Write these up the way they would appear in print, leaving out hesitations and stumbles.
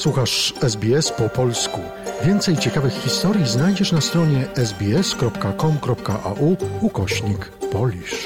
Słuchasz SBS po polsku. Więcej ciekawych historii znajdziesz na stronie sbs.com.au/Polish.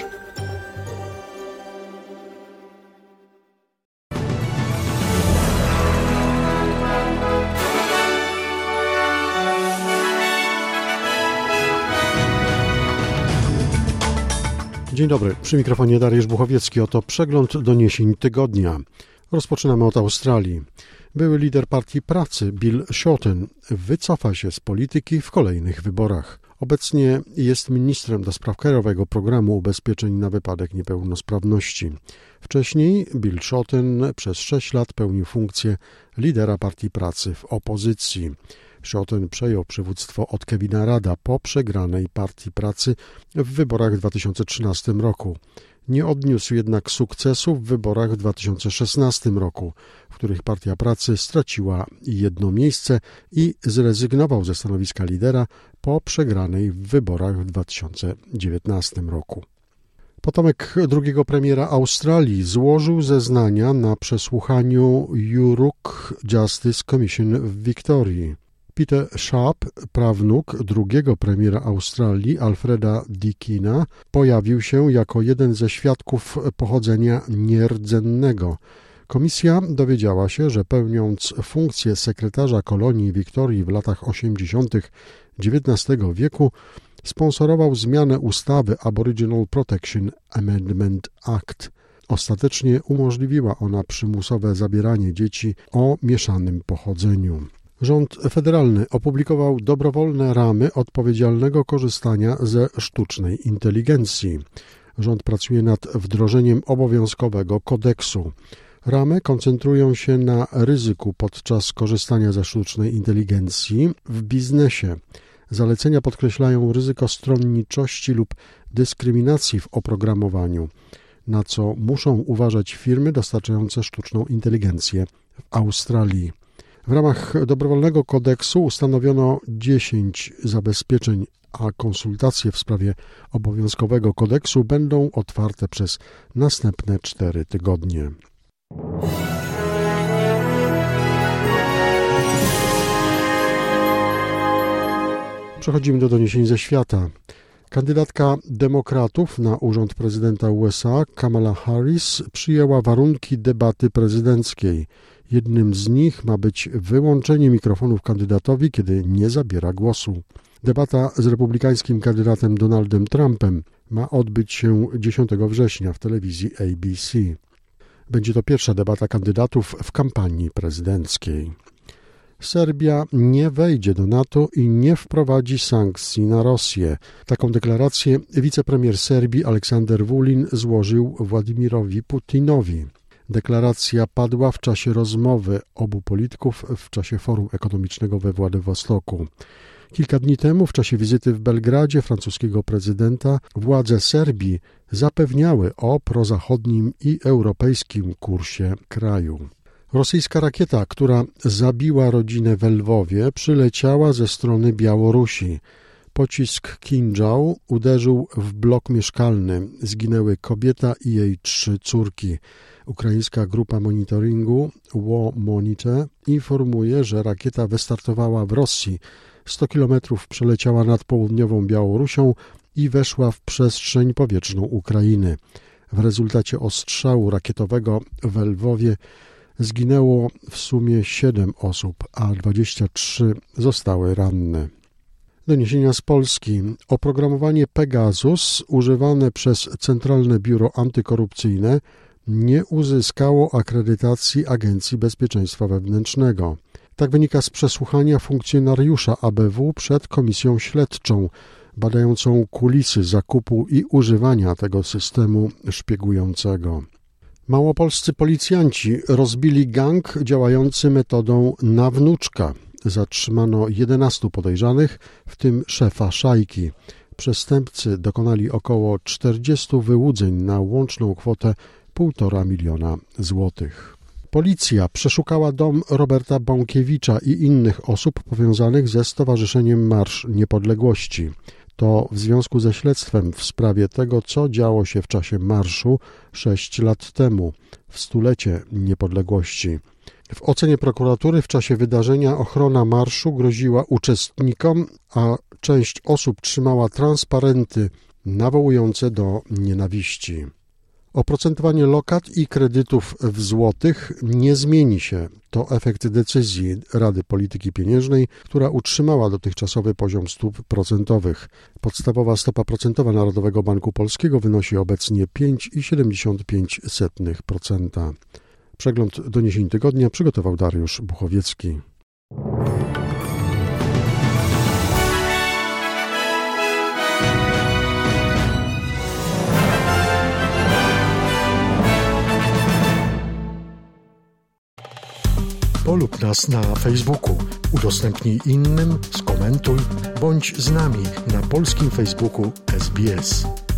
Dzień dobry, przy mikrofonie Dariusz Buchowiecki. Oto przegląd doniesień tygodnia. Rozpoczynamy od Australii. Były lider Partii Pracy Bill Shorten wycofa się z polityki w kolejnych wyborach. Obecnie jest ministrem do spraw krajowego programu ubezpieczeń na wypadek niepełnosprawności. Wcześniej Bill Shorten przez 6 lat pełnił funkcję lidera Partii Pracy w opozycji. Shorten przejął przywództwo od Kevina Rudda po przegranej Partii Pracy w wyborach w 2013 roku. Nie odniósł jednak sukcesu w wyborach w 2016 roku, w których Partia Pracy straciła 1 miejsce i zrezygnował ze stanowiska lidera po przegranej w wyborach w 2019 roku. Potomek drugiego premiera Australii złożył zeznania na przesłuchaniu Yuruk Justice Commission w Wiktorii. Peter Sharp, prawnuk drugiego premiera Australii, Alfreda Deakina, pojawił się jako jeden ze świadków pochodzenia nierdzennego. Komisja dowiedziała się, że pełniąc funkcję sekretarza kolonii Wiktorii w latach 80. XIX wieku, sponsorował zmianę ustawy Aboriginal Protection Amendment Act. Ostatecznie umożliwiła ona przymusowe zabieranie dzieci o mieszanym pochodzeniu. Rząd federalny opublikował dobrowolne ramy odpowiedzialnego korzystania ze sztucznej inteligencji. Rząd pracuje nad wdrożeniem obowiązkowego kodeksu. Ramy koncentrują się na ryzyku podczas korzystania ze sztucznej inteligencji w biznesie. Zalecenia podkreślają ryzyko stronniczości lub dyskryminacji w oprogramowaniu, na co muszą uważać firmy dostarczające sztuczną inteligencję w Australii. W ramach dobrowolnego kodeksu ustanowiono 10 zabezpieczeń, a konsultacje w sprawie obowiązkowego kodeksu będą otwarte przez następne 4 tygodnie. Przechodzimy do doniesień ze świata. Kandydatka demokratów na urząd prezydenta USA, Kamala Harris, przyjęła warunki debaty prezydenckiej. Jednym z nich ma być wyłączenie mikrofonów kandydatowi, kiedy nie zabiera głosu. Debata z republikańskim kandydatem Donaldem Trumpem ma odbyć się 10 września w telewizji ABC. Będzie to pierwsza debata kandydatów w kampanii prezydenckiej. Serbia nie wejdzie do NATO i nie wprowadzi sankcji na Rosję. Taką deklarację wicepremier Serbii Aleksander Vulin złożył Władimirowi Putinowi. Deklaracja padła w czasie rozmowy obu polityków w czasie Forum Ekonomicznego we Władywostoku. Kilka dni temu, w czasie wizyty w Belgradzie francuskiego prezydenta, władze Serbii zapewniały o prozachodnim i europejskim kursie kraju. Rosyjska rakieta, która zabiła rodzinę w Lwowie, przyleciała ze strony Białorusi. Pocisk Kinżał uderzył w blok mieszkalny. Zginęły kobieta i jej 3 córki. Ukraińska grupa monitoringu War Monitor informuje, że rakieta wystartowała w Rosji. 100 kilometrów przeleciała nad południową Białorusią i weszła w przestrzeń powietrzną Ukrainy. W rezultacie ostrzału rakietowego w Lwowie zginęło w sumie 7 osób, a 23 zostały ranne. Doniesienia z Polski. Oprogramowanie Pegasus używane przez Centralne Biuro Antykorupcyjne nie uzyskało akredytacji Agencji Bezpieczeństwa Wewnętrznego. Tak wynika z przesłuchania funkcjonariusza ABW przed komisją śledczą badającą kulisy zakupu i używania tego systemu szpiegującego. Małopolscy policjanci rozbili gang działający metodą na wnuczka. Zatrzymano 11 podejrzanych, w tym szefa szajki. Przestępcy dokonali około 40 wyłudzeń na łączną kwotę 1,5 miliona złotych. Policja przeszukała dom Roberta Bąkiewicza i innych osób powiązanych ze Stowarzyszeniem Marsz Niepodległości. To w związku ze śledztwem w sprawie tego, co działo się w czasie marszu 6 lat temu, w 100-lecie niepodległości. W ocenie prokuratury w czasie wydarzenia ochrona marszu groziła uczestnikom, a część osób trzymała transparenty nawołujące do nienawiści. Oprocentowanie lokat i kredytów w złotych nie zmieni się. To efekt decyzji Rady Polityki Pieniężnej, która utrzymała dotychczasowy poziom stóp procentowych. Podstawowa stopa procentowa Narodowego Banku Polskiego wynosi obecnie 5,75%. Przegląd doniesień tygodnia przygotował Dariusz Buchowiecki. Polub nas na Facebooku, udostępnij innym, skomentuj, bądź z nami na polskim Facebooku SBS.